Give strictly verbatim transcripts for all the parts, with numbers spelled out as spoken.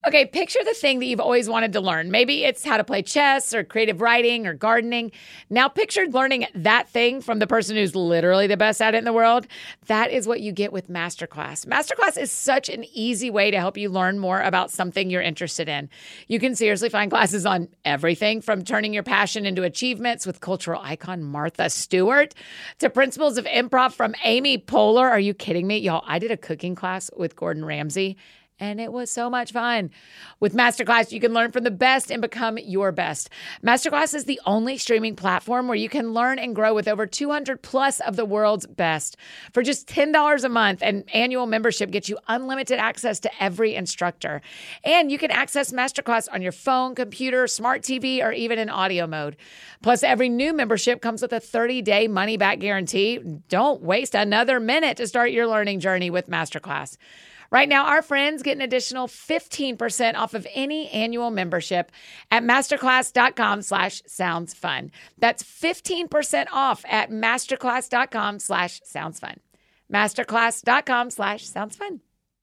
Okay, picture the thing that you've always wanted to learn. Maybe it's how to play chess or creative writing or gardening. Now picture learning that thing from the person who's literally the best at it in the world. That is what you get with Masterclass. Masterclass is such an easy way to help you learn more about something you're interested in. You can seriously find classes on everything from turning your passion into achievements with cultural icon Martha Stewart to principles of improv from Amy Poehler. Are you kidding me? Y'all, I did a cooking class with Gordon Ramsay. And it was so much fun. With Masterclass, you can learn from the best and become your best. Masterclass is the only streaming platform where you can learn and grow with over two hundred plus of the world's best. For just ten dollars a month, an annual membership gets you unlimited access to every instructor. And you can access Masterclass on your phone, computer, smart T V, or even in audio mode. Plus, every new membership comes with a thirty-day money-back guarantee. Don't waste another minute to start your learning journey with Masterclass. Right now, our friends get an additional fifteen percent off of any annual membership at masterclass.com slash sounds fun. That's fifteen percent off at masterclass.com slash sounds fun. Masterclass.com slash sounds fun.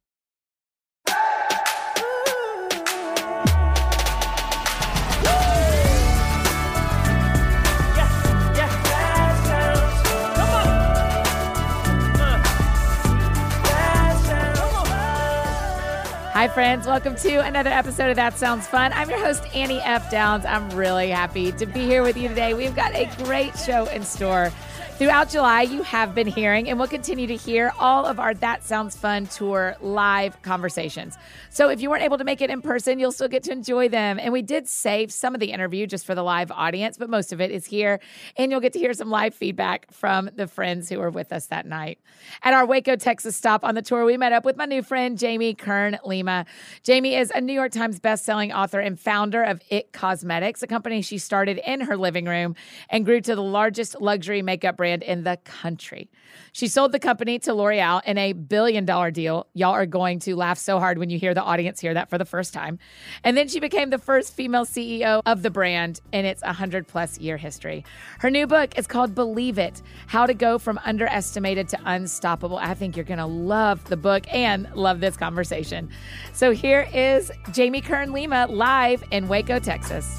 Hi, friends. Welcome to another episode of That Sounds Fun. I'm your host, Annie F. Downs. I'm really happy to be here with you today. We've got a great show in store. Throughout July, you have been hearing and will continue to hear all of our That Sounds Fun Tour live conversations. So if you weren't able to make it in person, you'll still get to enjoy them. And we did save some of the interview just for the live audience, but most of it is here. And you'll get to hear some live feedback from the friends who were with us that night. At our Waco, Texas stop on the tour, we met up with my new friend, Jamie Kern Lima. Jamie is a New York Times bestselling author and founder of It Cosmetics, a company she started in her living room and grew to the largest luxury makeup brand in the country. She sold the company to L'Oreal in a billion dollar deal. Y'all are going to laugh so hard when you hear the audience hear that for the first time. And then she became the first female C E O of the brand in its one hundred plus year history. Her new book is called Believe It, How to Go From Underestimated to Unstoppable. I think you're going to love the book and love this conversation. So here is Jamie Kern Lima live in Waco, Texas.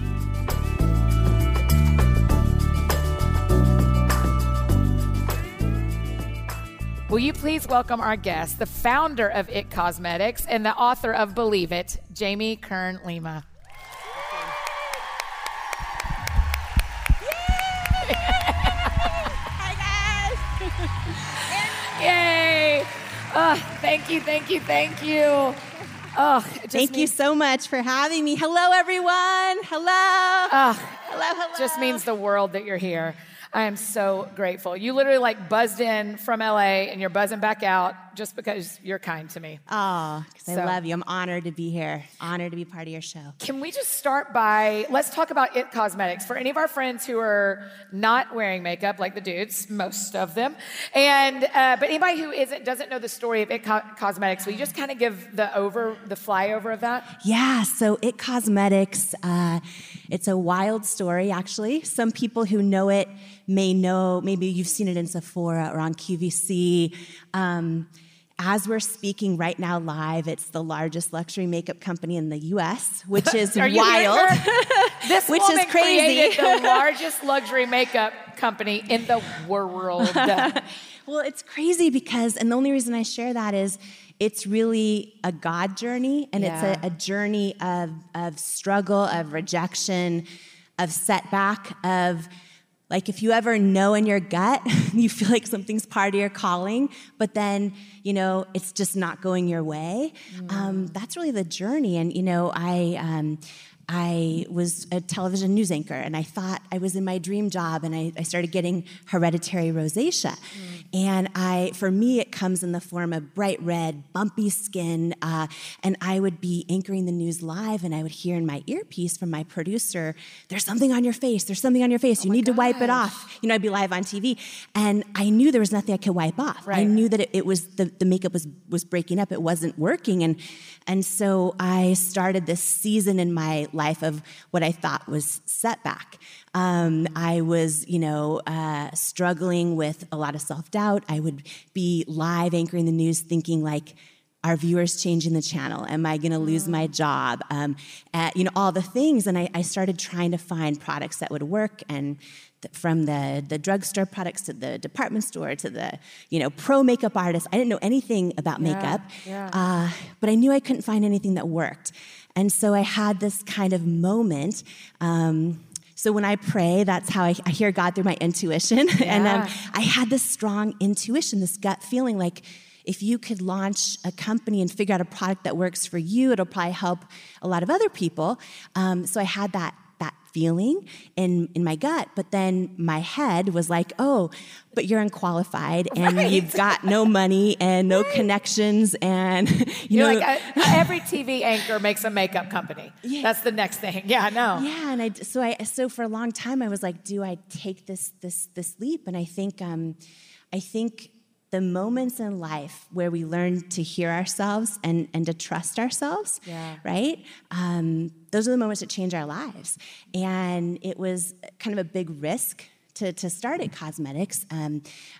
Will you please welcome our guest, the founder of It Cosmetics and the author of Believe It, Jamie Kern Lima. Hi, guys. Yay. Oh, thank you, thank you, thank you. Oh, Thank means, you so much for having me. Hello, everyone. Hello. Oh, hello, hello. Just means the world that you're here. I am so grateful. You literally like buzzed in from L A and you're buzzing back out just because you're kind to me. Oh, because So- I love you. I'm honored to be here. Honored to be part of your show. Can we just start by, let's talk about It Cosmetics. For any of our friends who are not wearing makeup, like the dudes, most of them, and uh, but anybody who isn't, doesn't know the story of It Co- Cosmetics, will you just kind of give the over, the flyover of that? Yeah, so It Cosmetics, uh, it's a wild story, actually. Some people who know it may know, maybe you've seen it in Sephora or on Q V C. Um, as we're speaking right now live, it's the largest luxury makeup company in the U S, which is Are you wild. hearing her? This Which woman is crazy. created the largest luxury makeup company in the world. Well, it's crazy because, and the only reason I share that is it's really a God journey, and Yeah. it's a, a journey of, of struggle, of rejection, of setback, of like if you ever know in your gut, you feel like something's part of your calling, but then, you know, it's just not going your way. Mm. Um, that's really the journey. And, you know, I... Um, I was a television news anchor, and I thought I was in my dream job, and I, I started getting hereditary rosacea. Mm. And I, for me, it comes in the form of bright red, bumpy skin, uh, and I would be anchoring the news live, and I would hear in my earpiece from my producer, "There's something on your face, there's something on your face, you oh need gosh. to wipe it off." You know, I'd be live on T V, and I knew there was nothing I could wipe off. Right. I knew that it, it was, the, the makeup was, was breaking up, it wasn't working, and, and so I started this season in my life of what I thought was setback. Um, I was, you know, uh, struggling with a lot of self-doubt. I would be live anchoring the news thinking like, are viewers changing the channel? Am I going to lose my job? Um, uh, you know, all the things. And I, I started trying to find products that would work, and th- from the the drugstore products to the department store to the, you know, pro makeup artist. I didn't know anything about Yeah, makeup, yeah. Uh, but I knew I couldn't find anything that worked. And so I had this kind of moment. Um, So when I pray, that's how I, I hear God through my intuition. Yeah. And um, I had this strong intuition, this gut feeling like if you could launch a company and figure out a product that works for you, it'll probably help a lot of other people. Um, so I had that that feeling in, in my gut. But then my head was like, oh, but you're unqualified and Right. you've got no money and no connections. And, you You're know, like, uh, every T V anchor makes a makeup company. Yeah. That's the next thing. Yeah, no. Yeah, and I so I so for a long time I was like, do I take this this this leap? And I think um, I think the moments in life where we learn to hear ourselves and and to trust ourselves, Yeah. right? Um, those are the moments that change our lives. And it was kind of a big risk to, to start It Cosmetics. Um,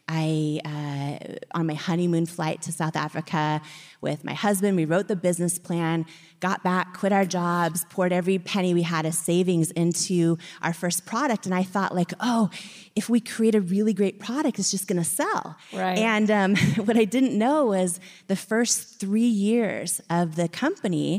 I, uh, on my honeymoon flight to South Africa with my husband, we wrote the business plan, got back, quit our jobs, poured every penny we had as savings into our first product. And I thought like, oh, if we create a really great product, it's just gonna sell. Right. And um, what I didn't know was the first three years of the company,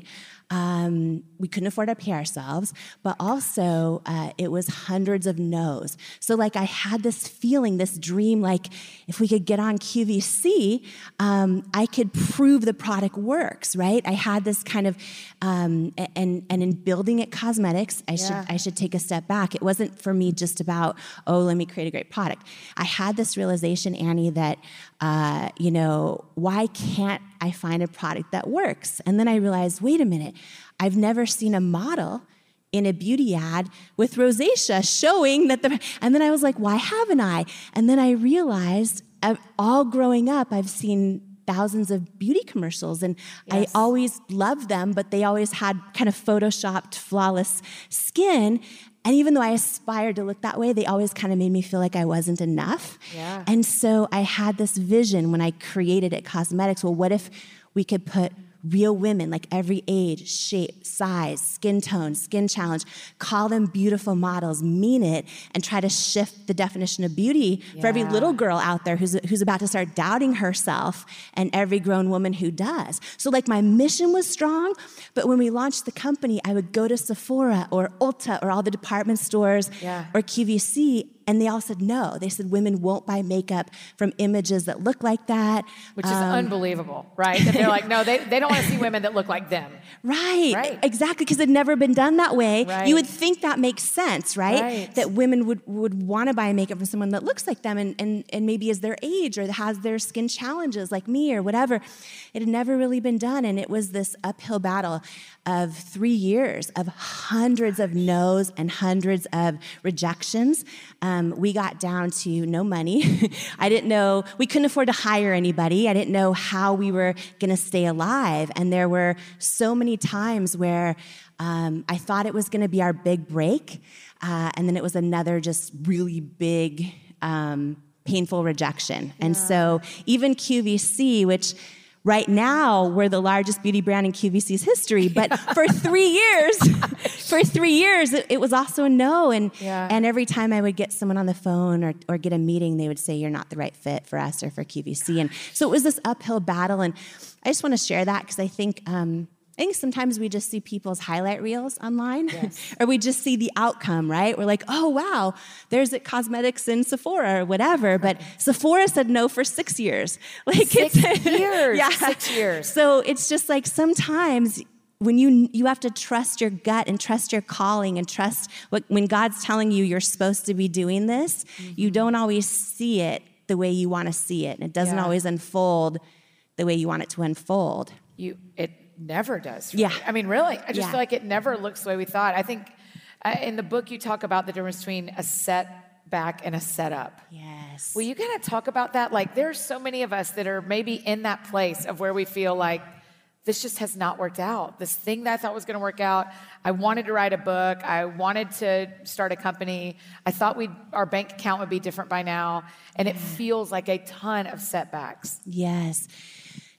Um, we couldn't afford to pay ourselves, but also uh, it was hundreds of no's. So like I had this feeling, this dream, like if we could get on Q V C, um, I could prove the product works, right? I had this kind of, um, and and in building It Cosmetics, I should Yeah. I should take a step back. It wasn't for me just about, oh, let me create a great product. I had this realization, Annie, that uh, you know, why can't I find a product that works? And then I realized, wait a minute, I've never seen a model in a beauty ad with rosacea showing that the, and then I was like, why haven't I? And then I realized, uh, all growing up, I've seen thousands of beauty commercials, and Yes. I always loved them, but they always had kind of photoshopped, flawless skin. And even though I aspired to look that way, they always kind of made me feel like I wasn't enough. Yeah. And so I had this vision when I created It Cosmetics. Well, what if we could put real women, like every age, shape, size, skin tone, skin challenge, call them beautiful models, mean it, and try to shift the definition of beauty for every Yeah. little girl out there who's, who's about to start doubting herself, and every grown woman who does. So like my mission was strong, but when we launched the company, I would go to Sephora or Ulta or all the department stores Yeah. or Q V C, and they all said no. They said women won't buy makeup from images that look like that. Which is Um, unbelievable, right? That they're like, no, they, they don't want to see women that look like them. Right, Right. exactly, because it'd never been done that way. Right. You would think that makes sense, right? Right. That women would, would want to buy makeup from someone that looks like them and, and, and maybe is their age or has their skin challenges like me or whatever. It had never really been done, and it was this uphill battle of three years of hundreds of no's and hundreds of rejections. Um, we got down to no money. I didn't know, we couldn't afford to hire anybody. I didn't know how we were going to stay alive. And there were so many times where um, I thought it was going to be our big break. Uh, and then it was another just really big, um, painful rejection. And so even Q V C, which right now, we're the largest beauty brand in Q V C's history, but for three years, for three years, it, it was also a no. And Yeah. and every time I would get someone on the phone or, or get a meeting, they would say, you're not the right fit for us or for Q V C. And so it was this uphill battle. And I just want to share that because I think, um, I think sometimes we just see people's highlight reels online, Yes. or we just see the outcome, right? We're like, oh, wow, there's It Cosmetics in Sephora or whatever. But Sephora said no for six years. Like Six it's, years. Yeah. Six years. So it's just like sometimes when you you have to trust your gut and trust your calling and trust what when God's telling you you're supposed to be doing this, Mm-hmm. you don't always see it the way you want to see it. And it doesn't Yeah. always unfold the way you want it to unfold. You, it never does. for Yeah. me. I mean, really, I just Yeah. feel like it never looks the way we thought. I think uh, in the book you talk about the difference between a setback and a setup. Yes. Will you kind of talk about that? Like, there's so many of us that are maybe in that place of where we feel like this just has not worked out. This thing that I thought was going to work out. I wanted to write a book. I wanted to start a company. I thought we our bank account would be different by now, and it feels like a ton of setbacks. Yes.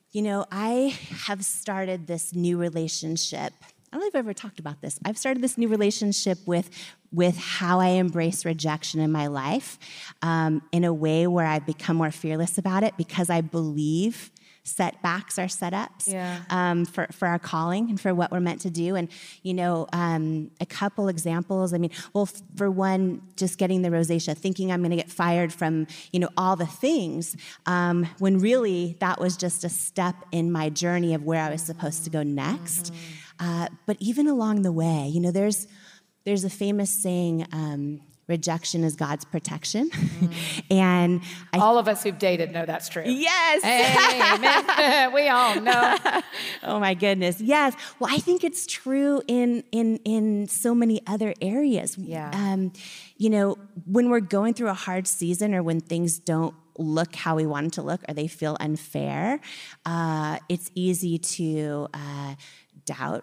You know, I have started this new relationship. I don't know if I've ever talked about this. I've started this new relationship with, with how I embrace rejection in my life um, in a way where I've become more fearless about it because I believe setbacks are setups yeah. um, for, for our calling and for what we're meant to do. And, you know, um, a couple examples. I mean, well, f- for one, just getting the rosacea, thinking I'm going to get fired from, you know, all the things, um, when really that was just a step in my journey of where I was supposed to go next. Mm-hmm. Uh, but even along the way, you know, there's there's a famous saying, um, rejection is God's protection. Mm. and I, all of us who've dated know that's true. Yes. Amen. We all know. Oh my goodness. Yes. Well, I think it's true in in in so many other areas. Yeah. Um, you know, when we're going through a hard season or when things don't look how we want them to look or they feel unfair, uh, it's easy to uh, doubt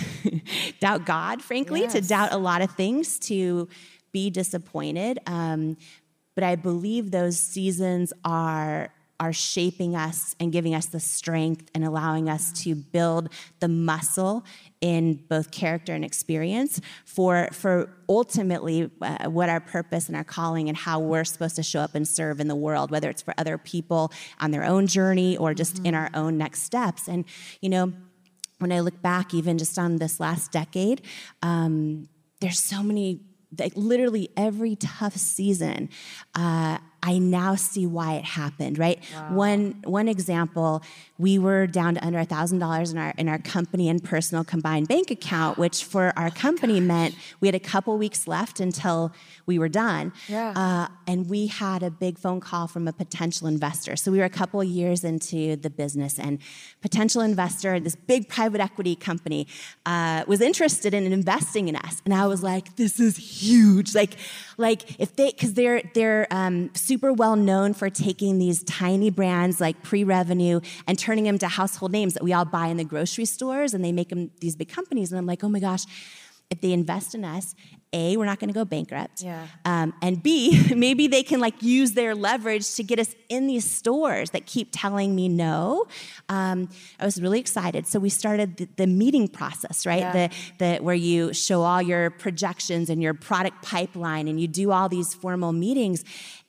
doubt God, frankly, yes. to doubt a lot of things, to be disappointed. Um, but I believe those seasons are are shaping us and giving us the strength and allowing us to build the muscle in both character and experience for for ultimately uh, what our purpose and our calling and how we're supposed to show up and serve in the world, whether it's for other people on their own journey or just mm-hmm. in our own next steps. And, you know, when I look back even just on this last decade, um, there's so many, like literally every tough season, uh, I now see why it happened, right? Wow. One one example, we were down to under one thousand dollars in our in our company and personal combined bank account, which for our company oh meant we had a couple weeks left until we were done. Yeah. Uh, and we had a big phone call from a potential investor. So we were a couple of years into the business, and potential investor, this big private equity company, uh, was interested in investing in us. And I was like, this is huge. Like, like if they, because they're, they're um, super well known for taking these tiny brands like pre-revenue and turning them to household names that we all buy in the grocery stores, and they make them these big companies. And I'm like, oh my gosh, if they invest in us, A, we're not going to go bankrupt. Yeah. Um, and B, maybe they can like use their leverage to get us in these stores that keep telling me no. Um, I was really excited. So we started the, the meeting process, right? Yeah. The, the where you show all your projections and your product pipeline, and you do all these formal meetings.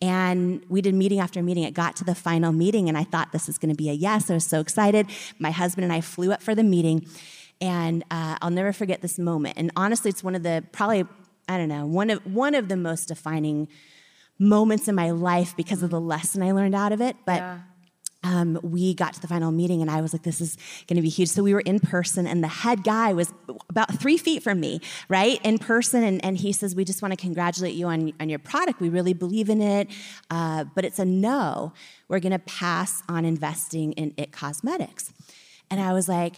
And we did meeting after meeting. It got to the final meeting, and I thought this is going to be a yes. I was so excited. My husband and I flew up for the meeting. And uh, I'll never forget this moment. And honestly, it's one of the probably, I don't know, one of one of the most defining moments in my life because of the lesson I learned out of it. But yeah. um, we got to the final meeting, and I was like, this is going to be huge. So we were in person, and the head guy was about three feet from me, right, in person. And, and he says, we just want to congratulate you on, on your product. We really believe in it. Uh, but it's a no. We're going to pass on investing in It Cosmetics. And I was like,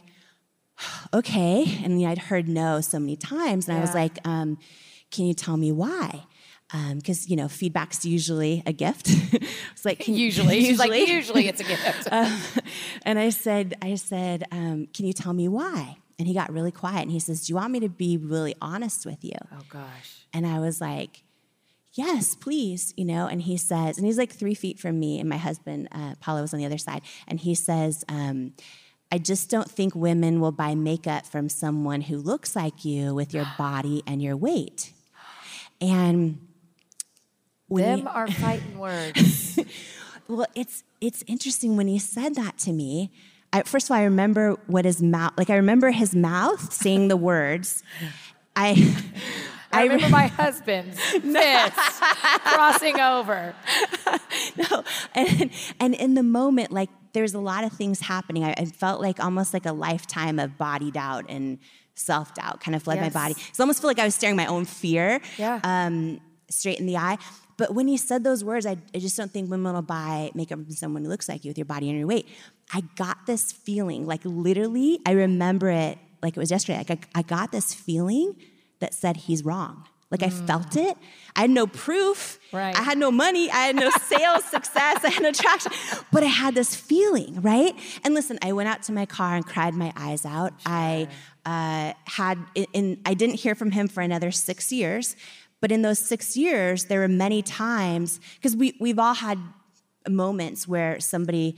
okay. And you know, I'd heard no so many times. And yeah. I was like, um, can you tell me why? Because, um, you know, feedback's usually a gift. It's like, can usually. You, usually. Like, usually it's a gift. uh, and I said, I said, um, can you tell me why? And he got really quiet. And he says, do you want me to be really honest with you? Oh, gosh. And I was like, yes, please, you know. And he says, and he's like three feet from me. And my husband, uh, Paulo, was on the other side. And he says, um, I just don't think women will buy makeup from someone who looks like you with your body and your weight. And them he, are fighting words. Well, it's it's interesting when he said that to me. I, first of all, I remember what his mouth, like I remember his mouth saying the words. I I remember my husband's fist crossing over. No, and and in the moment, like, there's a lot of things happening. I, I felt like almost like a lifetime of body doubt and self-doubt kind of flooded yes. my body. So I almost feel like I was staring my own fear yeah. um, straight in the eye. But when he said those words, I, I just don't think women will buy makeup from someone who looks like you with your body and your weight. I got this feeling, like literally, I remember it like it was yesterday. Like I, I got this feeling that said he's wrong. Like I felt it. I had no proof. Right. I had no money. I had no sales success. I had no traction. But I had this feeling, right? And listen, I went out to my car and cried my eyes out. Sure. I uh, had, in, I didn't hear from him for another six years. But in those six years, there were many times, because we, we've all had moments where somebody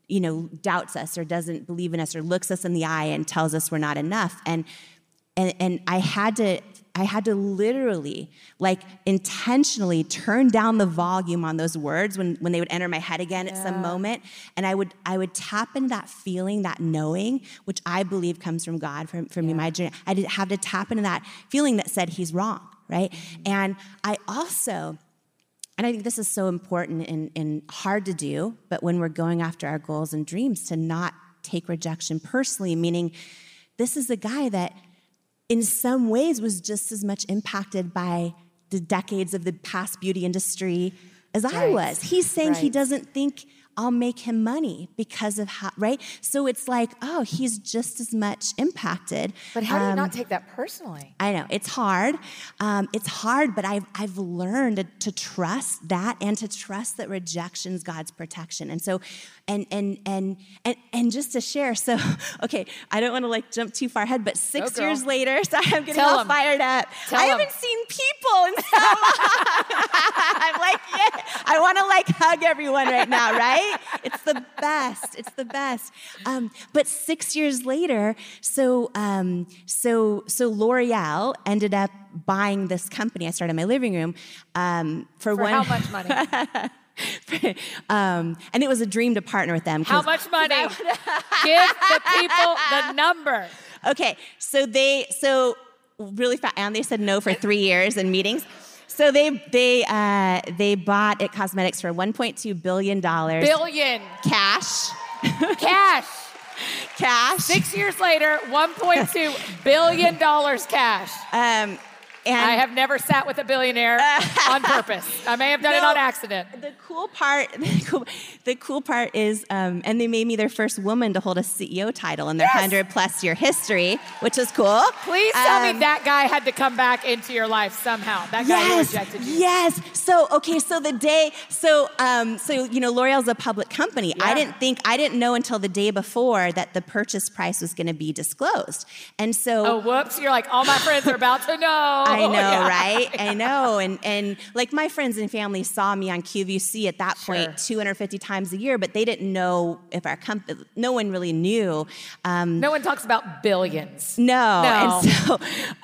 you know, doubts us or doesn't believe in us or looks us in the eye and tells us we're not enough. And and and I had to I had to literally, like, intentionally turn down the volume on those words when, when they would enter my head again yeah. at some moment. And I would I would tap into that feeling, that knowing, which I believe comes from God, from, from yeah. my journey. I did have to tap into that feeling that said he's wrong, right? Mm-hmm. And I also, and I think this is so important and, and hard to do, but when we're going after our goals and dreams, to not take rejection personally, meaning this is a guy that in some ways was just as much impacted by the decades of the past beauty industry as right. I was. He's saying right. he doesn't think I'll make him money because of how, right? So it's like, oh, he's just as much impacted. But how do you um, not take that personally? I know, it's hard. Um, it's hard, but I've, I've learned to, to trust that and to trust that rejection's God's protection. And so, and, and, and, and, and just to share, so, okay, I don't want to like jump too far ahead, but six years later, so I'm getting Tell all him. fired up. Tell I him. haven't seen people in so long. I'm like, yeah, I want to like hug everyone right now, right? It's the best. It's the best. Um, but six years later, so um, so so L'Oreal ended up buying this company. I started in my living room um, for, for one. how much money? um, and it was a dream to partner with them. How much money? Give the people the number. Okay, so they so really fast, and they said no for three years in meetings. So they they uh, they bought It Cosmetics for one point two billion dollars. Billion. Cash. Cash. Cash. Six years later, one point two billion dollars cash. Um, and I have never sat with a billionaire on purpose. I may have done no, it on accident. The cool part, the cool, the cool part is, um, and they made me their first woman to hold a C E O title in their yes. hundred plus year history, which is cool. Please tell um, me that guy had to come back into your life somehow. That guy yes, who rejected you. Yes. So okay. So the day. So um. So you know, L'Oreal's a public company. Yeah. I didn't think. I didn't know until the day before that the purchase price was going to be disclosed. And so. Oh, whoops! You're like, all my friends are about to know. I know, yeah. right? I know. And and like my friends and family saw me on Q V C at that point sure. two hundred fifty times a year, but they didn't know if our company. No one really knew. Um, no one talks about billions. No. No. And so,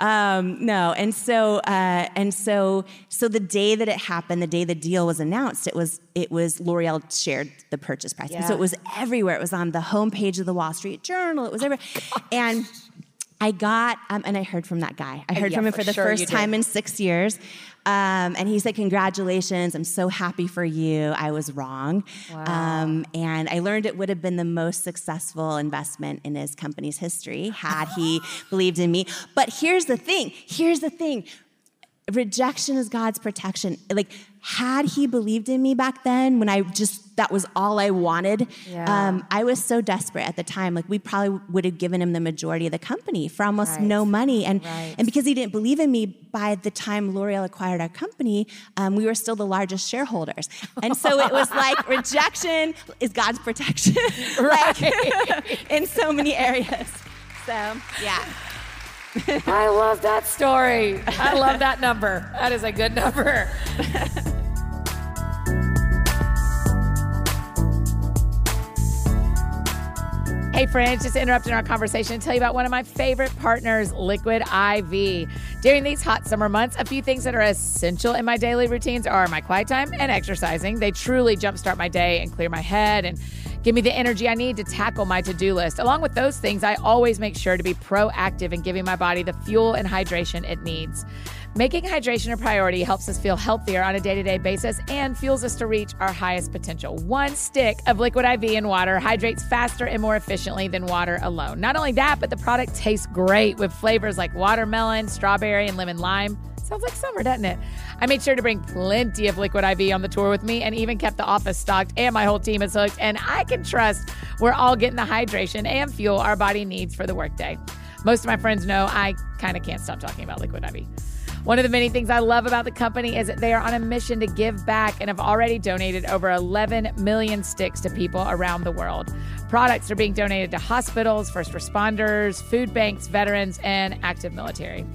um, no. And so, uh, and so, so the day that it happened, the day the deal was announced, it was it was L'Oreal shared the purchase price, yeah. and so it was everywhere. It was on the homepage of the Wall Street Journal. It was everywhere, oh, and. I got, um, and I heard from that guy. I heard yeah, from him for for the sure first time in six years. Um, and he said, congratulations, I'm so happy for you. I was wrong. Wow. Um, and I learned it would have been the most successful investment in his company's history had he believed in me. But here's the thing, here's the thing. Rejection is God's protection. Like, had he believed in me back then when I just, that was all I wanted, yeah. um, I was so desperate at the time. Like, we probably would have given him the majority of the company for almost right. no money. And right. and because he didn't believe in me, by the time L'Oreal acquired our company, um, we were still the largest shareholders. And so it was like, rejection is God's protection. Right. Like, in so many areas. So, yeah. I love that story. I love that number. That is a good number. Hey friends, just interrupting our conversation to tell you about one of my favorite partners, Liquid I V. During these hot summer months, a few things that are essential in my daily routines are my quiet time and exercising. They truly jumpstart my day and clear my head and give me the energy I need to tackle my to-do list. Along with those things, I always make sure to be proactive in giving my body the fuel and hydration it needs. Making hydration a priority helps us feel healthier on a day-to-day basis and fuels us to reach our highest potential. One stick of Liquid I V in water hydrates faster and more efficiently than water alone. Not only that, but the product tastes great with flavors like watermelon, strawberry, and lemon lime. Sounds like summer, doesn't it? I made sure to bring plenty of Liquid I V on the tour with me and even kept the office stocked, and my whole team is hooked, and I can trust we're all getting the hydration and fuel our body needs for the workday. Most of my friends know I kind of can't stop talking about Liquid I V. One of the many things I love about the company is that they are on a mission to give back and have already donated over eleven million sticks to people around the world. Products are being donated to hospitals, first responders, food banks, veterans, and active military.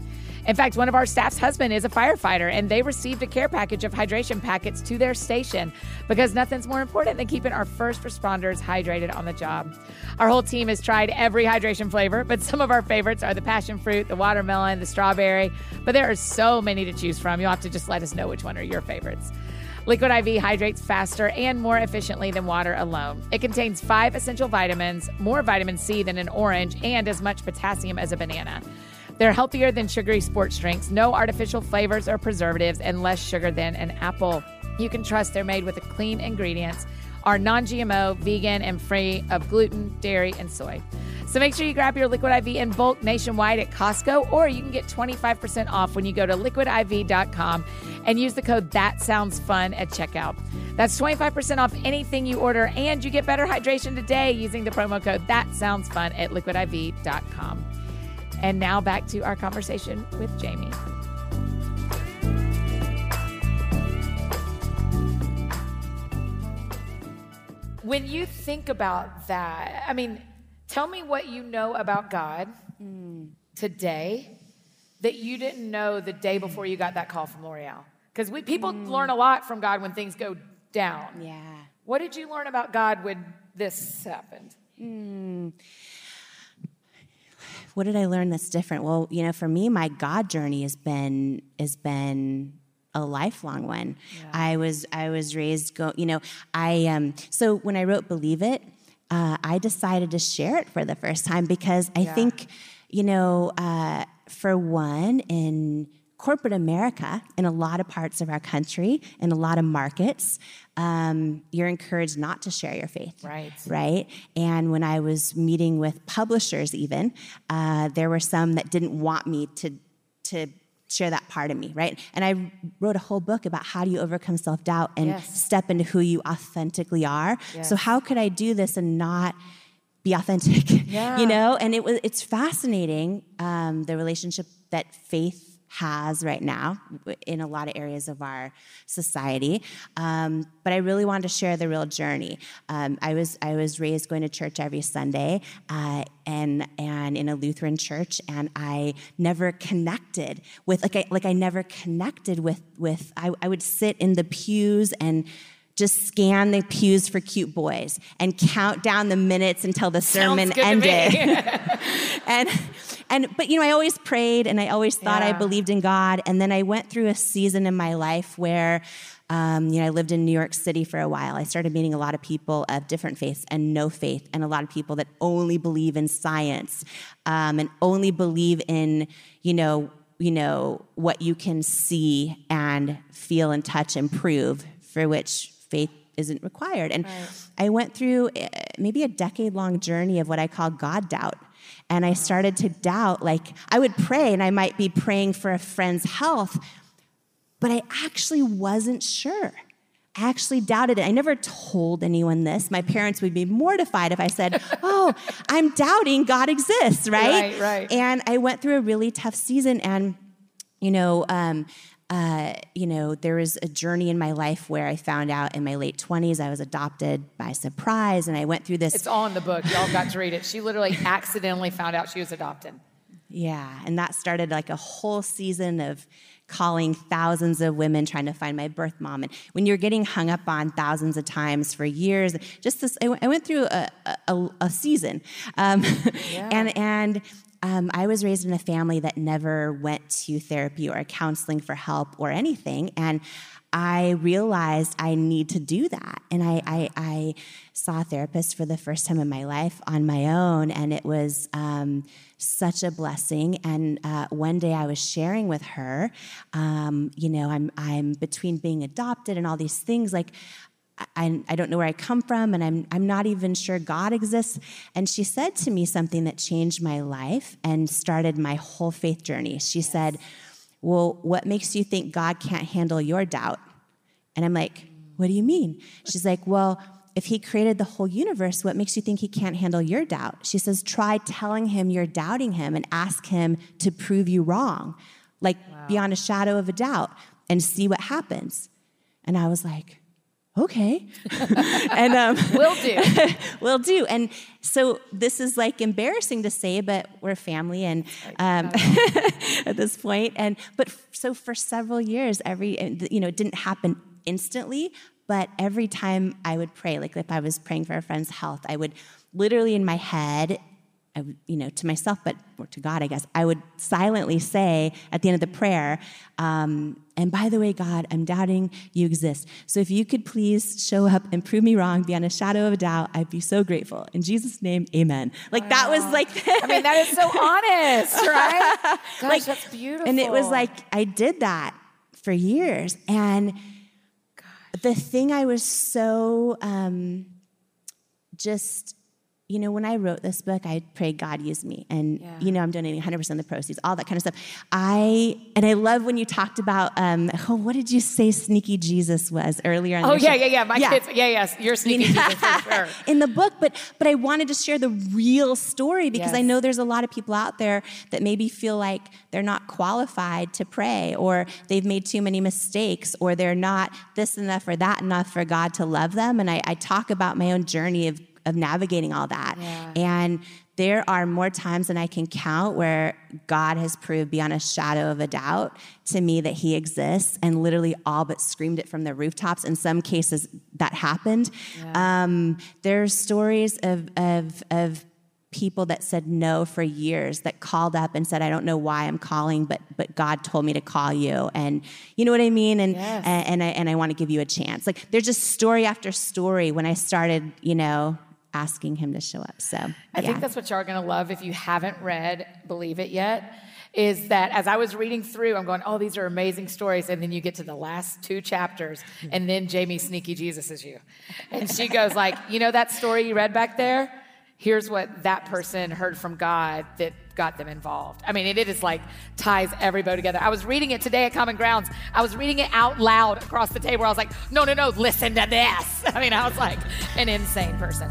In fact, one of our staff's husband is a firefighter, and they received a care package of hydration packets to their station because nothing's more important than keeping our first responders hydrated on the job. Our whole team has tried every hydration flavor, but some of our favorites are the passion fruit, the watermelon, the strawberry, but there are so many to choose from. You'll have to just let us know which one are your favorites. Liquid I V hydrates faster and more efficiently than water alone. It contains five essential vitamins, more vitamin C than an orange, and as much potassium as a banana. They're healthier than sugary sports drinks, no artificial flavors or preservatives, and less sugar than an apple. You can trust they're made with clean ingredients, are non-G M O, vegan, and free of gluten, dairy, and soy. So make sure you grab your Liquid I V in bulk nationwide at Costco, or you can get twenty-five percent off when you go to liquid I V dot com and use the code ThatSoundsFun at checkout. That's twenty-five percent off anything you order, and you get better hydration today using the promo code ThatSoundsFun at liquid I V dot com. And now back to our conversation with Jamie. When you think about that, I mean, tell me what you know about God mm. today that you didn't know the day before you got that call from L'Oreal. Because we people mm. learn a lot from God when things go down. Yeah. What did you learn about God when this happened? Mm. What did I learn that's different? Well, you know, for me, my God journey has been has been a lifelong one. Yeah. I was I was raised, go, you know, I um. So when I wrote Believe It, uh, I decided to share it for the first time because I yeah. think, you know, uh, for one, in corporate America, in a lot of parts of our country, in a lot of markets, um, you're encouraged not to share your faith. Right. Right. And when I was meeting with publishers even, uh, there were some that didn't want me to, to share that part of me, right? And I wrote a whole book about how do you overcome self-doubt and yes. step into who you authentically are. Yes. So how could I do this and not be authentic? Yeah. You know? And it was it's fascinating, um, the relationship that faith has right now in a lot of areas of our society. Um, but I really wanted to share the real journey. Um, I was I was raised going to church every Sunday uh, and and in a Lutheran church, and I never connected with like I like I never connected with with I, I would sit in the pews and just scan the pews for cute boys and count down the minutes until the sermon ended. and and but you know, I always prayed and I always thought yeah. I believed in God. And then I went through a season in my life where um, you know, I lived in New York City for a while. I started meeting a lot of people of different faiths and no faith, and a lot of people that only believe in science um, and only believe in, you know, you know, what you can see and feel and touch and prove, for which faith isn't required. And right. I went through maybe a decade-long journey of what I call God doubt. And I started to doubt, like, I would pray, and I might be praying for a friend's health, but I actually wasn't sure. I actually doubted it. I never told anyone this. My parents would be mortified if I said, oh, I'm doubting God exists, right? Right, right. And I went through a really tough season, and, you know, um, Uh, you know, there was a journey in my life where I found out in my late twenties I was adopted by surprise, and I went through this. It's all in the book. Y'all got to read it. She literally accidentally found out she was adopted. Yeah, and that started like a whole season of calling thousands of women trying to find my birth mom. And when you're getting hung up on thousands of times for years, just this, I, I went through a, a, a season. Um, yeah. and, and, Um, I was raised in a family that never went to therapy or counseling for help or anything, and I realized I need to do that. And I, I, I saw a therapist for the first time in my life on my own, and it was um, such a blessing. And uh, one day I was sharing with her, um, you know, I'm I'm between being adopted and all these things, like. I, I don't know where I come from, and I'm I'm not even sure God exists. And she said to me something that changed my life and started my whole faith journey. She yes. said, well, what makes you think God can't handle your doubt? And I'm like, what do you mean? She's like, well, if he created the whole universe, what makes you think he can't handle your doubt? She says, try telling him you're doubting him and ask him to prove you wrong, like wow. beyond a shadow of a doubt, and see what happens. And I was like, okay. and um, Will do. will do. And so this is like embarrassing to say, but we're family and um, at this point. And but f- so for several years, every you know, it didn't happen instantly, but every time I would pray, like if I was praying for a friend's health, I would literally in my head, I would, you know, to myself, but or to God, I guess, I would silently say at the end of the prayer, um, and by the way, God, I'm doubting you exist. So if you could please show up and prove me wrong beyond a shadow of a doubt, I'd be so grateful. In Jesus' name, amen. Like wow. That was like, I mean, that is so honest, right? Gosh, like, that's beautiful. And it was like, I did that for years. And Gosh. The thing I was so um, just, you know, when I wrote this book, I prayed God use me. And, yeah. you know, I'm donating one hundred percent of the proceeds, all that kind of stuff. I, and I love when you talked about, um, oh, what did you say Sneaky Jesus was earlier? On oh, yeah, show? yeah, yeah. My yeah. kids, yeah, yes. You're Sneaky Jesus for sure. In the book, but but I wanted to share the real story because yes. I know there's a lot of people out there that maybe feel like they're not qualified to pray or they've made too many mistakes or they're not this enough or that enough for God to love them. And I, I talk about my own journey of of navigating all that. Yeah. And there are more times than I can count where God has proved beyond a shadow of a doubt to me that he exists and literally all but screamed it from the rooftops. In some cases that happened. Yeah. Um, there's stories of, of, of people that said no for years that called up and said, I don't know why I'm calling, but but God told me to call you. And you know what I mean? And yes. and, and I and I want to give you a chance. Like there's just story after story when I started, you know, asking him to show up. So I yeah. think that's what y'all are going to love if you haven't read Believe It yet, is that as I was reading through, I'm going, oh, these are amazing stories. And then you get to the last two chapters and then Jamie Sneaky Jesus is you. And she goes like, you know that story you read back there? Here's what that person heard from God that got them involved. I mean, it, it is like ties everybody together. I was reading it today at Common Grounds. I was reading it out loud across the table. I was like, no, no, no, listen to this. I mean, I was like an insane person.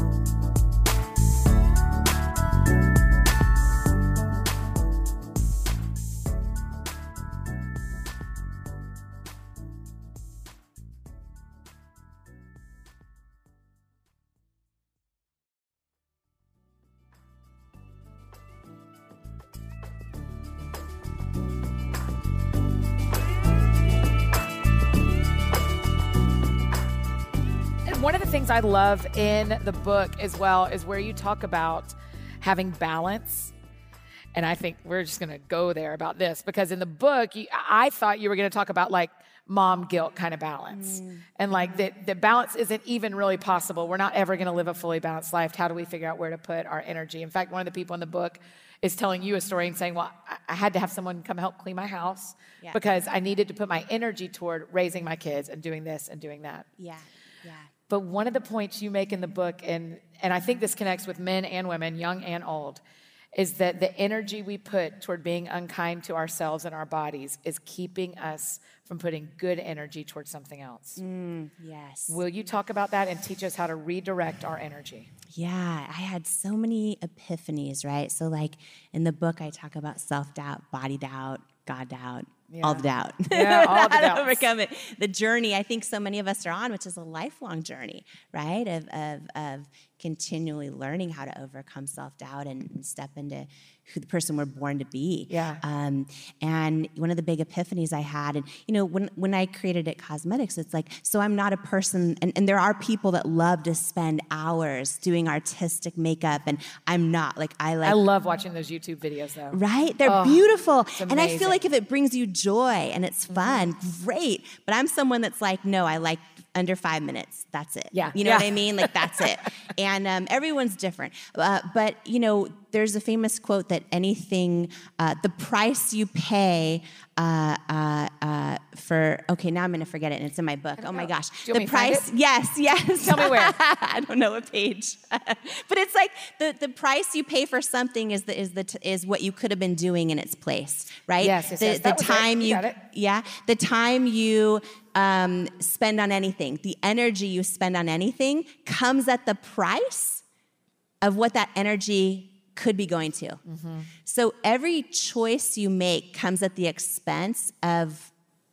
One of the things I love in the book as well is where you talk about having balance. And I think we're just going to go there about this because in the book, you, I thought you were going to talk about like mom guilt kind of balance. Mm. And like that, that balance isn't even really possible. We're not ever going to live a fully balanced life. How do we figure out where to put our energy? In fact, one of the people in the book is telling you a story and saying, well, I, I had to have someone come help clean my house yeah. because I needed to put my energy toward raising my kids and doing this and doing that. Yeah, yeah. But one of the points you make in the book, and, and I think this connects with men and women, young and old, is that the energy we put toward being unkind to ourselves and our bodies is keeping us from putting good energy towards something else. Mm, yes. Will you talk about that and teach us how to redirect our energy? Yeah, I had so many epiphanies, right? So like in the book, I talk about self-doubt, body doubt, God doubt, yeah. all the doubt. Yeah, all the doubt. Overcome it. The journey I think so many of us are on, which is a lifelong journey, right? Of of of continually learning how to overcome self-doubt and, and step into who the person we're born to be. Yeah. Um, and one of the big epiphanies I had, and you know, when when I created It Cosmetics, it's like, so I'm not a person, and, and there are people that love to spend hours doing artistic makeup, and I'm not. Like I like. I love watching those YouTube videos though. Right? They're oh, beautiful. And I feel like if it brings you joy and it's fun, mm-hmm. great. But I'm someone that's like, no, I like under five minutes. That's it. Yeah. You know yeah. what I mean? Like that's it. And um, everyone's different. Uh, but, you know, there's a famous quote that anything, uh, the price you pay uh, uh, uh, for, okay, now I'm going to forget it, and it's in my book. Oh, my gosh. Do you the want price, me to find it? yes, yes. Tell me where. I don't know what page. But it's like the, the price you pay for something is the, is the is what you could have been doing in its place, right? Yes, yes, the, yes. The That was time right. You you, got it. yeah, the time you um, spend on anything, the energy you spend on anything comes at the price of what that energy could be going to. Mm-hmm. So every choice you make comes at the expense of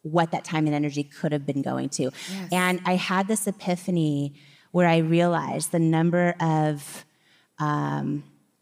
what that time and energy could have been going to. Yes. And I had this epiphany where I realized the number of um,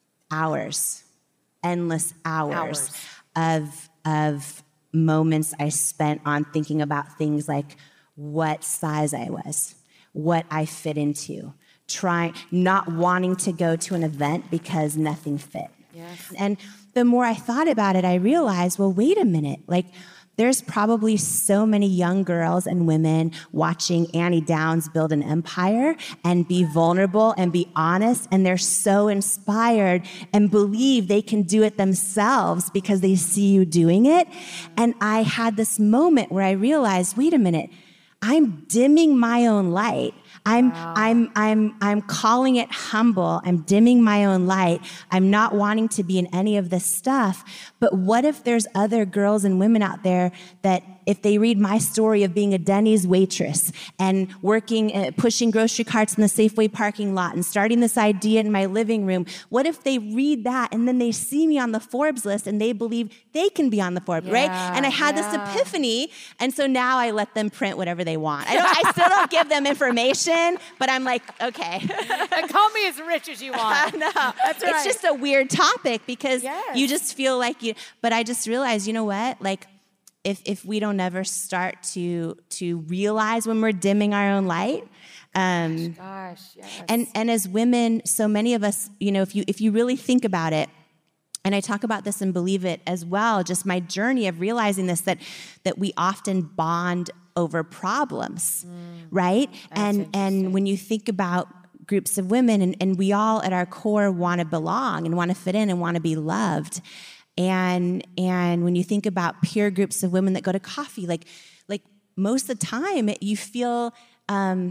hours, endless hours, hours of of moments I spent on thinking about things like what size I was, what I fit into, trying, not wanting to go to an event because nothing fit. Yes. And the more I thought about it, I realized, well, wait a minute, like there's probably so many young girls and women watching Annie Downs build an empire and be vulnerable and be honest, and they're so inspired and believe they can do it themselves because they see you doing it. And I had this moment where I realized, wait a minute, I'm dimming my own light. I'm, wow. I'm, I'm, I'm calling it humble. I'm dimming my own light. I'm not wanting to be in any of this stuff. But what if there's other girls and women out there that if they read my story of being a Denny's waitress and working, uh, pushing grocery carts in the Safeway parking lot and starting this idea in my living room, what if they read that and then they see me on the Forbes list and they believe they can be on the Forbes, yeah, right? And I had yeah. this epiphany, and so now I let them print whatever they want. I, don't, I still don't give them information, but I'm like, okay. And call me as rich as you want. No, that's right. It's just a weird topic because yes. you just feel like you, but I just realized, you know what? Like, if if we don't ever start to to realize when we're dimming our own light, um, gosh, yes. and and as women, so many of us, you know, if you if you really think about it, and I talk about this and believe it as well, just my journey of realizing this, that that we often bond over problems, mm, right? And and when you think about groups of women, and, and we all at our core want to belong and want to fit in and want to be loved. And and when you think about peer groups of women that go to coffee, like like most of the time it, you feel, um,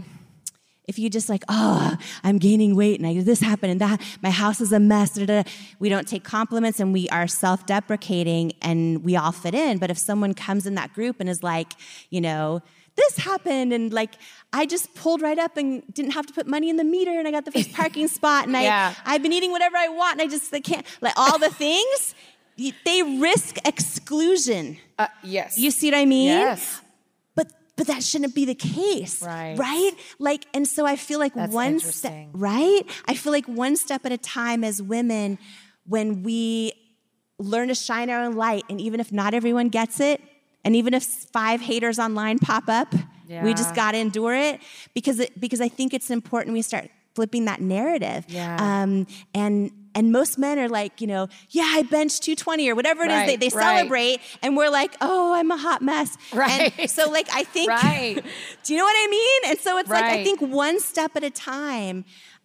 if you just like, oh, I'm gaining weight and I, this happened and that, my house is a mess, da, da, da. We don't take compliments and we are self-deprecating and we all fit in. But if someone comes in that group and is like, you know, this happened and like I just pulled right up and didn't have to put money in the meter and I got the first parking spot and yeah. I, I've been eating whatever I want and I just I can't, like all the things, they risk exclusion. Uh, yes. You see what I mean? Yes. But but that shouldn't be the case. Right. Right? Like, and so I feel like That's one step, right? I feel like one step at a time as women, when we learn to shine our own light, and even if not everyone gets it, and even if five haters online pop up, yeah. we just gotta endure it because it, because I think it's important we start flipping that narrative. Yeah. Um, and And most men are like, you know, yeah, I benched two twenty or whatever it right, is they, they right. celebrate. And we're like, oh, I'm a hot mess. Right. And so like, I think, right. do you know what I mean? And so it's right. like, I think one step at a time,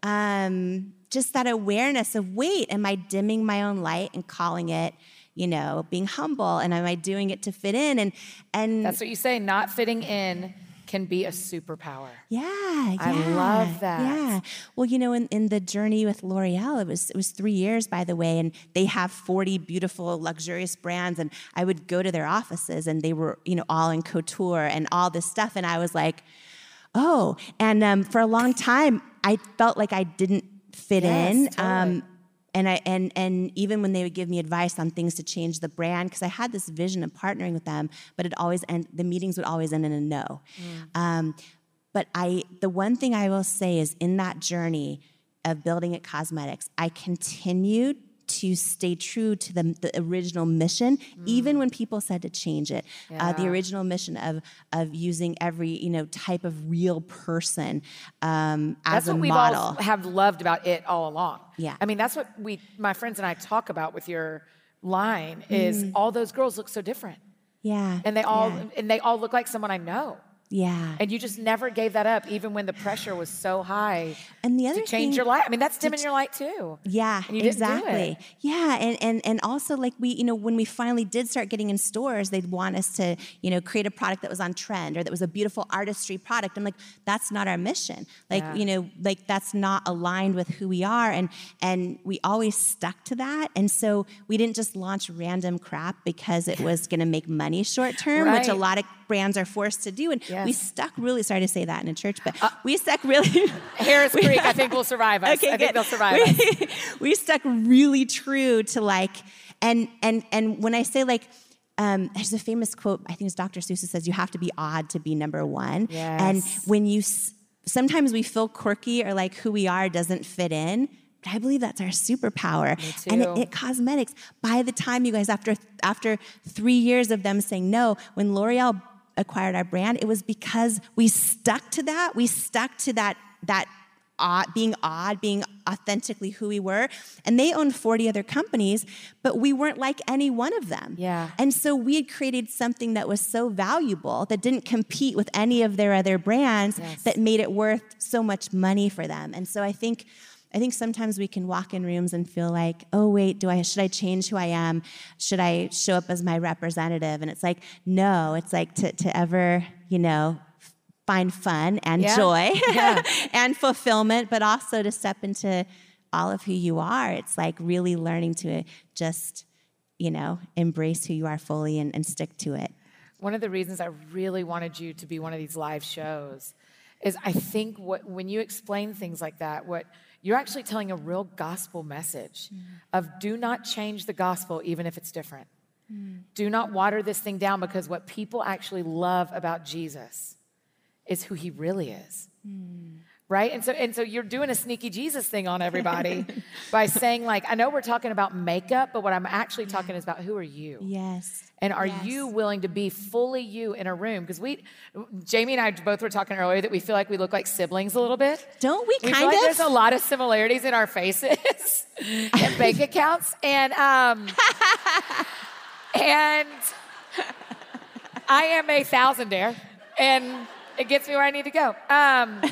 um, just that awareness of, wait, am I dimming my own light and calling it, you know, being humble? And am I doing it to fit in? And, and that's what you say, not fitting in can be a superpower. Yeah, yeah. I love that. Yeah. Well, you know, in, in the journey with L'Oreal, it was it was three years, by the way, and they have forty beautiful, luxurious brands, and I would go to their offices, and they were, you know, all in couture and all this stuff, and I was like, oh. And um, for a long time, I felt like I didn't fit yes, in. Totally. Um, And I and and even when they would give me advice on things to change the brand, because I had this vision of partnering with them, but it always end the meetings would always end in a no. Mm. Um, but I the one thing I will say is in that journey of building It Cosmetics, I continued to stay true to the, the original mission, mm. even when people said to change it. Yeah. Uh, the original mission of of using every you know type of real person um, as that's a what model. We've all have loved about it all along. Yeah, I mean that's what we, my friends and I talk about with your line is mm. all those girls look so different. Yeah, and they all yeah. and they all look like someone I know. Yeah. And you just never gave that up, even when the pressure was so high. And the other to change thing, your life. I mean, that's dimming your light too. Yeah, and you exactly. Didn't do it. Yeah, and, and and also like we, you know, when we finally did start getting in stores, they'd want us to, you know, create a product that was on trend or that was a beautiful artistry product. I'm like, that's not our mission. Like, yeah. you know, like that's not aligned with who we are. And and we always stuck to that. And so we didn't just launch random crap because it was going to make money short term, right. which a lot of brands are forced to do. And yes. we stuck really, sorry to say that in a church, but uh, we stuck really. Harris Creek, I think will survive us. Okay, I good. think they'll survive we, us. We stuck really true to like, and and and when I say like, um, there's a famous quote, I think it's Doctor Seuss, who says, you have to be odd to be number one. Yes. And when you, sometimes we feel quirky or like who we are doesn't fit in. But I believe that's our superpower. Me too. And it, it cosmetics, by the time you guys, after after three years of them saying no, when L'Oreal acquired our brand, it was because we stuck to that. We stuck to that, that odd, being odd, being authentically who we were. And they owned forty other companies, but we weren't like any one of them. Yeah. And so we had created something that was so valuable that didn't compete with any of their other brands, yes. that made it worth so much money for them. And so I think I think sometimes we can walk in rooms and feel like, oh wait, do I should I change who I am? Should I show up as my representative? And it's like, no, it's like to to ever, you know, find fun and yeah. joy yeah. and fulfillment, but also to step into all of who you are. It's like really learning to just, you know, embrace who you are fully and, and stick to it. One of the reasons I really wanted you to be one of these live shows is I think what when you explain things like that, what you're actually telling a real gospel message mm. of do not change the gospel even if it's different. Mm. Do not water this thing down, because what people actually love about Jesus is who he really is. Mm. Right? And so and so you're doing a sneaky Jesus thing on everybody by saying, like, I know we're talking about makeup, but what I'm actually talking is about who are you? Yes. And are yes. you willing to be fully you in a room? Because we, Jamie and I both were talking earlier that we feel like we look like siblings a little bit. Don't we, we kind feel like of? There's a lot of similarities in our faces and bank accounts. And, um, and I am a thousandaire. And it gets me where I need to go. Um,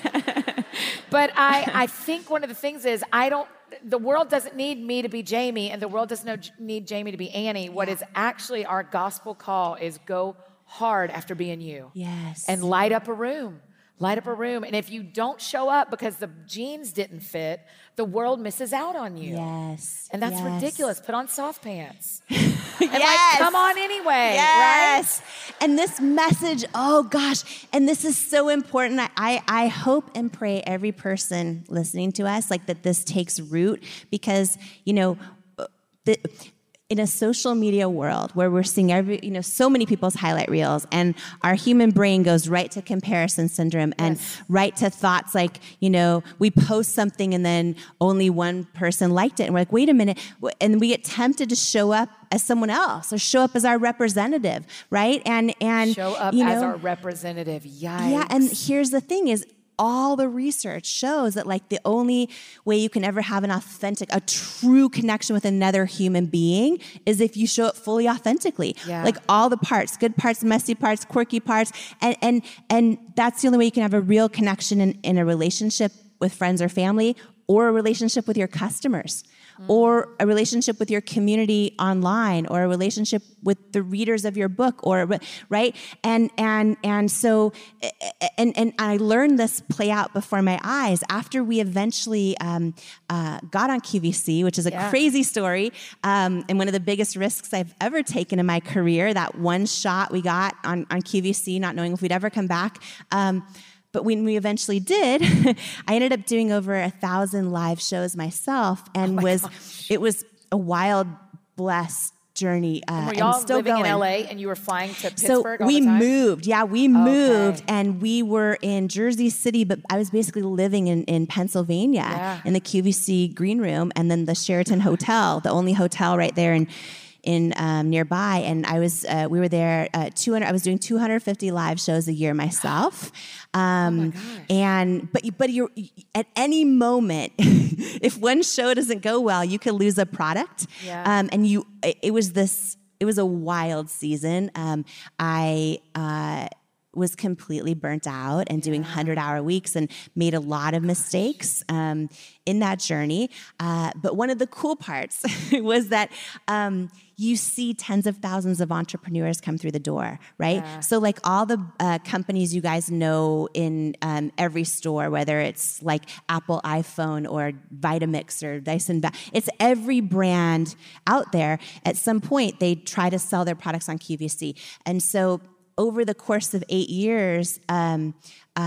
but I, I think one of the things is I don't, the world doesn't need me to be Jamie, and the world doesn't need Jamie to be Annie. Yeah. What is actually our gospel call is go hard after being you. Yes. And light up a room. Light up a room. And if you don't show up because the jeans didn't fit, the world misses out on you. Yes. And that's yes. ridiculous. Put on soft pants. And yes. like, come on anyway. Yes. Right? And this message, oh gosh, and this is so important. I, I, I hope and pray every person listening to us, like that this takes root, because, you know, the, in a social media world where we're seeing every, you know, so many people's highlight reels, and our human brain goes right to comparison syndrome and yes. right to thoughts like, you know, we post something and then only one person liked it. And we're like, wait a minute. And we get tempted to show up as someone else or show up as our representative, right? And, and show up you know, as our representative. Yikes. Yeah, and here's the thing is, all the research shows that like the only way you can ever have an authentic, a true connection with another human being is if you show it fully authentically. Yeah. Like all the parts, good parts, messy parts, quirky parts. And and and that's the only way you can have a real connection in, in a relationship with friends or family, or a relationship with your customers, or a relationship with your community online, or a relationship with the readers of your book, or right? And and and so and and I learned this play out before my eyes after we eventually um, uh, got on Q V C, which is a yeah. crazy story, um, and one of the biggest risks I've ever taken in my career. That one shot we got on on Q V C, not knowing if we'd ever come back. Um, But when we eventually did, I ended up doing over a thousand live shows myself, and oh was gosh. it was a wild, blessed journey. Uh, and were and y'all still living going. in L A and you were flying to Pittsburgh So all we the time? moved. Yeah, we moved, okay. and we were in Jersey City, but I was basically living in, in Pennsylvania yeah. in the Q V C green room, and then the Sheraton Hotel, the only hotel right there in. in um, nearby, and I was uh, we were there uh, two hundred. I was doing two hundred fifty live shows a year myself. Um, oh my gosh! And but but you're at any moment, if one show doesn't go well, you could lose a product. Yeah. Um, and you, it, it was this. It was a wild season. Um, I. Uh, was completely burnt out and doing yeah. hundred-hour weeks and made a lot of mistakes um, in that journey. Uh, but one of the cool parts was that um, you see tens of thousands of entrepreneurs come through the door, right? Yeah. So like all the uh, companies you guys know in um, every store, whether it's like Apple iPhone or Vitamix or Dyson, it's every brand out there. At some point, they try to sell their products on Q V C. And so over the course of eight years, um, uh,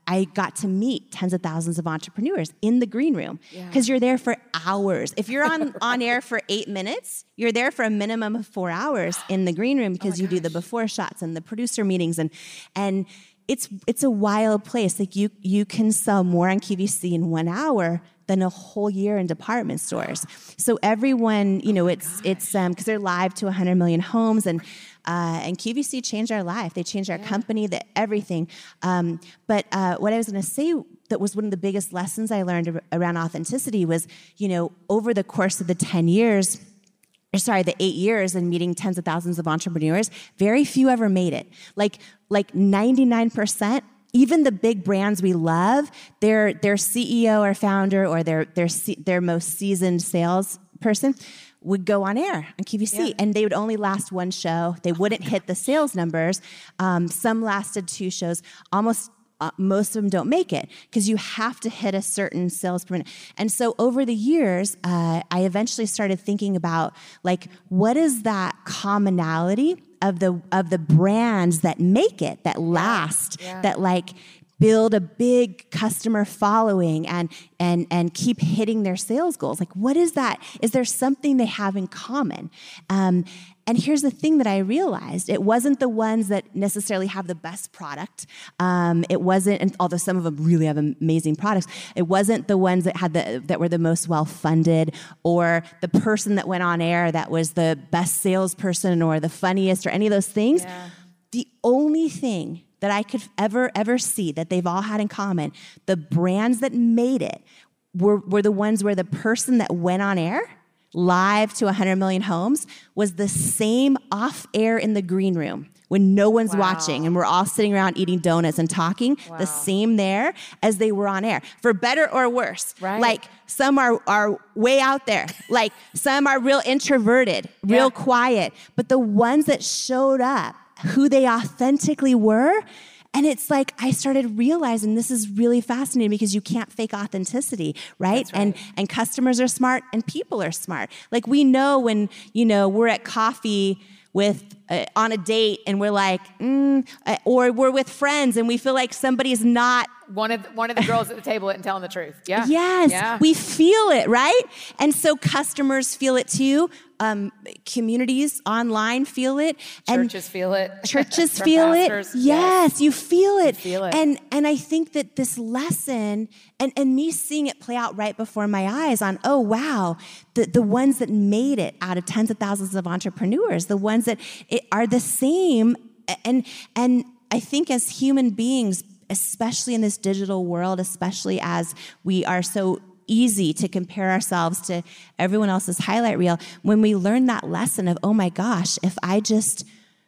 I got to meet tens of thousands of entrepreneurs in the green room because yeah. you're there for hours. If you're on, right. on air for eight minutes, you're there for a minimum of four hours in the green room because oh you gosh. do the before shots and the producer meetings. And and it's it's a wild place. Like you you can sell more on Q V C in one hour than a whole year in department stores. So everyone, you know, oh it's gosh. it's um because they're live to one hundred million homes, and uh, and Q V C changed our life. They changed our yeah. company, the everything. Um, but uh, what I was going to say that was one of the biggest lessons I learned around authenticity was, you know, over the course of the ten years. Or sorry, the eight years and meeting tens of thousands of entrepreneurs, very few ever made it. Like like ninety-nine percent. Even the big brands we love, their their C E O or founder or their their their most seasoned salesperson would go on air on Q V C, yeah. and they would only last one show. They wouldn't hit the sales numbers. Um, some lasted two shows. Almost uh, most of them don't make it because you have to hit a certain sales per minute. And so over the years, uh, I eventually started thinking about like, what is that commonality of the of the brands that make it, that last, yeah. that like build a big customer following and and and keep hitting their sales goals? Like, what is that? Is there something they have in common? Um, and here's the thing that I realized: it wasn't the ones that necessarily have the best product. Um, it wasn't, and although some of them really have amazing products, it wasn't the ones that had the that were the most well funded, or the person that went on air that was the best salesperson, or the funniest, or any of those things. Yeah. The only thing that I could ever, ever see that they've all had in common, the brands that made it were, were the ones where the person that went on air live to one hundred million homes was the same off air in the green room when no one's wow. watching and we're all sitting around eating donuts and talking, wow. the same there as they were on air, for better or worse. Right. Like some are, are way out there. Like some are real introverted, real yeah. quiet, but the ones that showed up, who they authentically were. And it's like, I started realizing this is really fascinating because you can't fake authenticity, right? right? And and customers are smart and people are smart. Like we know when, you know, we're at coffee with uh, on a date and we're like, mm, uh, or we're with friends and we feel like somebody's not one of the, one of the girls at the table isn't telling the truth. Yeah. Yes, yeah. we feel it, right? And so customers feel it too. Um, communities online feel it. Churches and feel it. Churches feel pastors, it. Yes, yes, you feel it. You feel it. And and I think that this lesson and, and me seeing it play out right before my eyes on, oh wow, the, the ones that made it out of tens of thousands of entrepreneurs, the ones that it, are the same. And and I think as human beings, especially in this digital world, especially as we are so easy to compare ourselves to everyone else's highlight reel, when we learn that lesson of, oh my gosh, if I just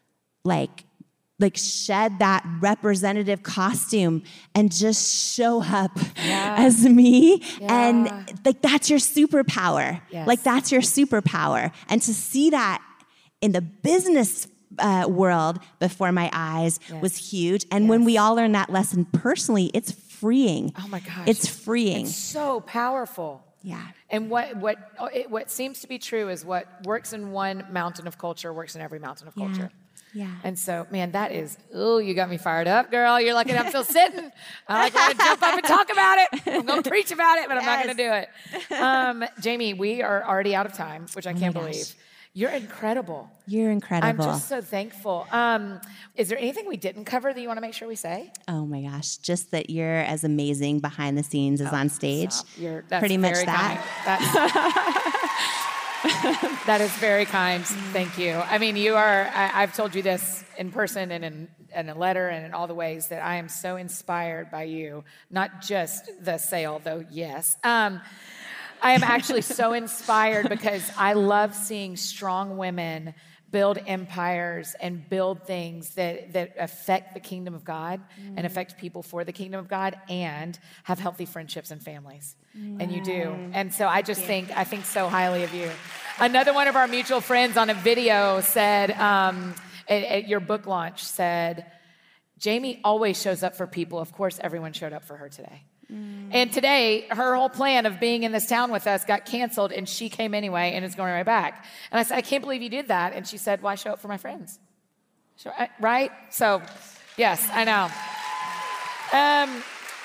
like like shed that representative costume and just show up yeah. as me, yeah. and like that's your superpower. Yes. Like that's your superpower. And to see that in the business uh, world before my eyes yes. was huge. And yes. when we all learn that lesson personally, it's freeing. Oh my gosh. It's freeing. It's so powerful. Yeah. And what what it, what seems to be true is what works in one mountain of culture works in every mountain of culture. Yeah. Yeah. And so, man, that is, oh, you got me fired up, girl. You're lucky I'm still sitting. I like want to jump up and talk about it. I'm going to preach about it, but I'm yes. not going to do it. Um, Jamie, we are already out of time, which I can't oh believe. You're incredible. You're incredible. I'm just so thankful. Um, is there anything we didn't cover that you want to make sure we say? Oh my gosh, just that you're as amazing behind the scenes as oh, on stage. You're, that's Pretty much that. That's, that is very kind. Thank you. I mean, you are, I, I've told you this in person and in, in a letter and in all the ways that I am so inspired by you. Not just the sale, though, yes. Um, I am actually so inspired because I love seeing strong women build empires and build things that, that affect the kingdom of God mm. and affect people for the kingdom of God and have healthy friendships and families. Mm. And you do. And so I just think, I think so highly of you. Another one of our mutual friends on a video said, um, at, at your book launch said, Jamie always shows up for people. Of course, everyone showed up for her today. Mm. And today, her whole plan of being in this town with us got canceled, and she came anyway, and is going right back. And I said, I can't believe you did that. And she said, why show up for my friends? Right? So, yes, I know. Um,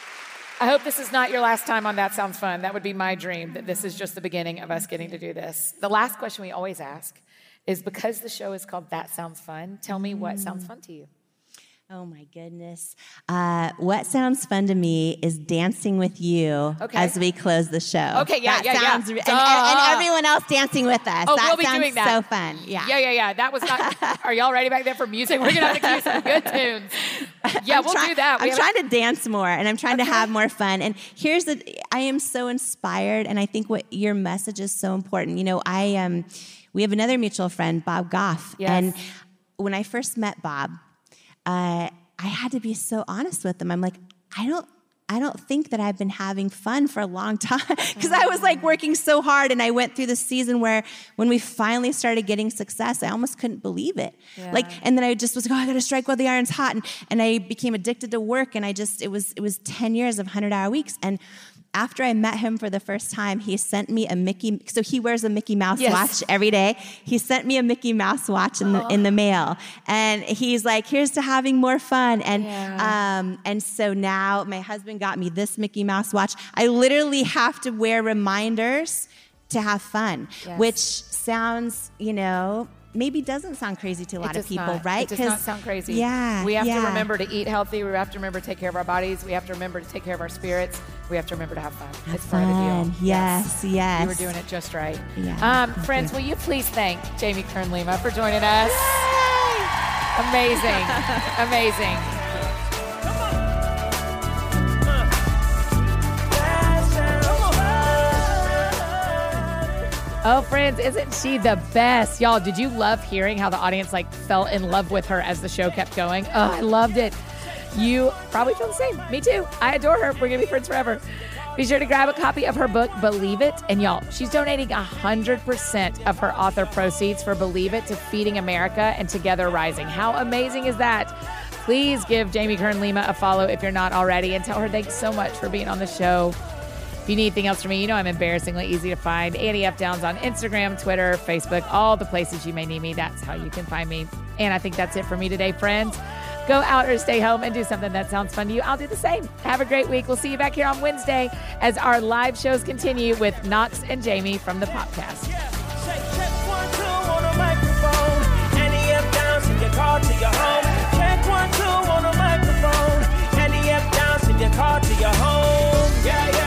I hope this is not your last time on That Sounds Fun. That would be my dream, that this is just the beginning of us getting to do this. The last question we always ask is, because the show is called That Sounds Fun, tell me what sounds fun to you. Oh my goodness. Uh, what sounds fun to me is dancing with you okay. as we close the show. Okay, yeah, that yeah, sounds, yeah. And, and, and everyone else dancing with us. Oh, that we'll be sounds doing that. so fun. Yeah. Yeah, yeah, yeah. That was not, are y'all ready back there for music? We're going to have to cue some good tunes. Yeah, I'm we'll try, do that. We I'm trying a- to dance more, and I'm trying okay. to have more fun. And here's the, I am so inspired, and I think what your message is so important. You know, I, um, we have another mutual friend, Bob Goff. Yes. And when I first met Bob, uh, I had to be so honest with him. I'm like, I don't, I don't think that I've been having fun for a long time, because I was like working so hard, and I went through this season where when we finally started getting success, I almost couldn't believe it. Yeah. Like, and then I just was like, oh, I got to strike while the iron's hot, and and I became addicted to work, and I just, it was it was ten years of hundred-hour weeks, and after I met him for the first time, he sent me a Mickey, so he wears a Mickey Mouse yes. watch every day. He sent me a Mickey Mouse watch in the, in the mail. And he's like, here's to having more fun. And yeah. um, and so now my husband got me this Mickey Mouse watch. I literally have to wear reminders to have fun, yes. which sounds, you know, maybe doesn't sound crazy to a lot of people, not. right? It does not sound crazy. Yeah, we have yeah. to remember to eat healthy. We have to remember to take care of our bodies. We have to remember to take care of our spirits. We have to remember to have fun. Have it's fun. part of the deal. Yes, yes, yes. You were doing it just right. Yeah. Um, friends, you. will you please thank Jamie Kern-Lima for joining us? Yay! Amazing. Amazing. Oh, friends, isn't she the best? Y'all, did you love hearing how the audience like fell in love with her as the show kept going? Oh, I loved it. You probably feel the same. Me too. I adore her. We're going to be friends forever. Be sure to grab a copy of her book, Believe It. And y'all, she's donating one hundred percent of her author proceeds for Believe It to Feeding America and Together Rising. How amazing is that? Please give Jamie Kern-Lima a follow if you're not already, and tell her thanks so much for being on the show. If you need anything else from me, you know I'm embarrassingly easy to find. Annie F. Downs on Instagram, Twitter, Facebook, all the places you may need me. That's how you can find me. And I think that's it for me today, friends. Go out or stay home and do something that sounds fun to you. I'll do the same. Have a great week. We'll see you back here on Wednesday as our live shows continue with Knox and Jamie from the Popcast. Yeah. Say, check one, two on a microphone. Annie F. Downs in your car to your home. Check one, two on a microphone. Annie F. Downs in your car to your home. Yeah, yeah.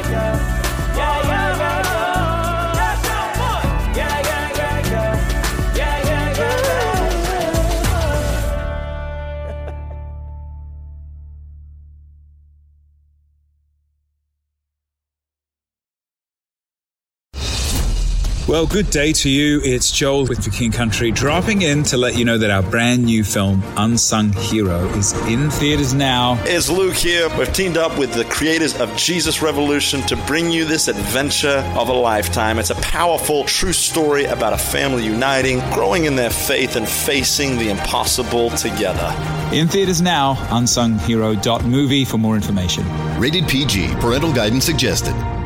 Well, good day to you. It's Joel with The King Country, dropping in to let you know that our brand new film, Unsung Hero, is in theaters now. It's Luke here. We've teamed up with the creators of Jesus Revolution to bring you this adventure of a lifetime. It's a powerful, true story about a family uniting, growing in their faith, and facing the impossible together. In theaters now, unsung hero dot movie for more information. Rated P G. Parental guidance suggested.